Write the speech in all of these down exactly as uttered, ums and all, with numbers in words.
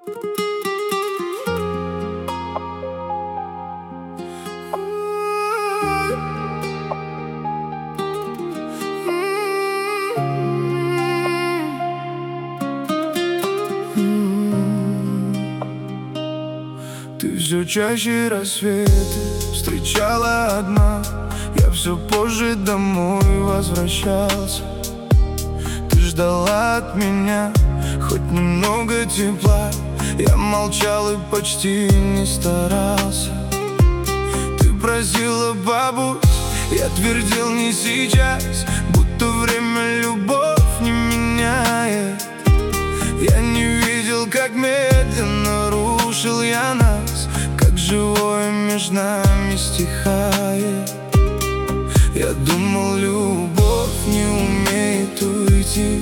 Ты все чаще рассветы встречала одна. Я все позже домой возвращался. Ты ждала от меня хоть немного тепла. Я молчал и почти не старался. Ты просила бабусь, я твердил не сейчас, будто время любовь не меняет. Я не видел, как медленно рушил я нас, как живое между нами стихает. Я думал, любовь не умеет уйти,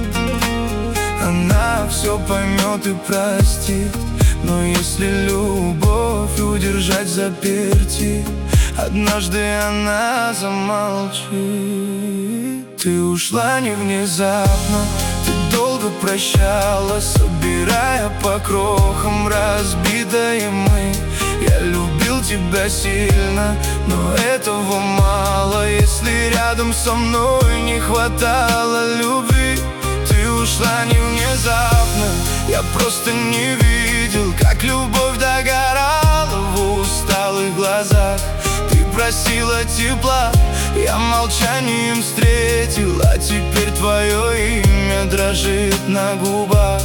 она все поймет и простит. Но если любовь удержать заперти, однажды она замолчит. Ты ушла не внезапно, ты долго прощалась, собирая по крохам разбитые мы. Я любил тебя сильно, но этого мало, если рядом со мной не хватало любви. Ты ушла не внезапно, я просто не видел, как любовь догорала в усталых глазах. Ты просила тепла, я молчанием встретил, а теперь твое имя дрожит на губах.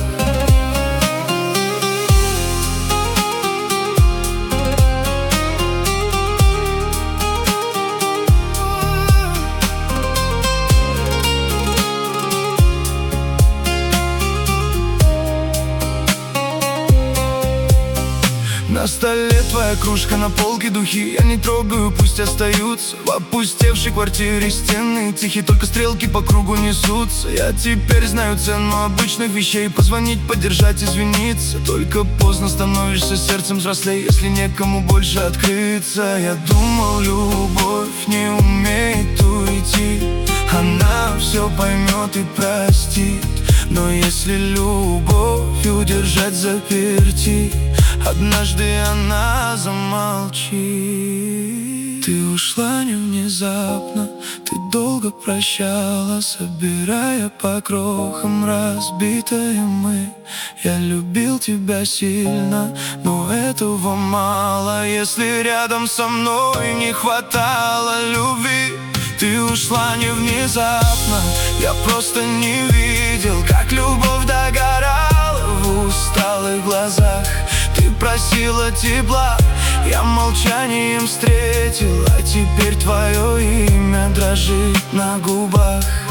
На столе твоя кружка, на полке духи. Я не трогаю, пусть остаются. В опустевшей квартире стены тихие, только стрелки по кругу несутся. Я теперь знаю цену обычных вещей: позвонить, поддержать, извиниться. Только поздно становишься сердцем взрослей, если некому больше открыться. Я думал, любовь не умеет уйти, она все поймет и простит. Но если любовь удержать заперти, однажды она замолчит. Ты ушла не внезапно, ты долго прощала, собирая по крохам разбитые мы. Я любил тебя сильно, но этого мало, если рядом со мной не хватало любви. Ты ушла не внезапно, я просто не видел, как любовь догорала в усталых глазах. Ты просила тепла, я молчанием встретил, а теперь твое имя дрожит на губах.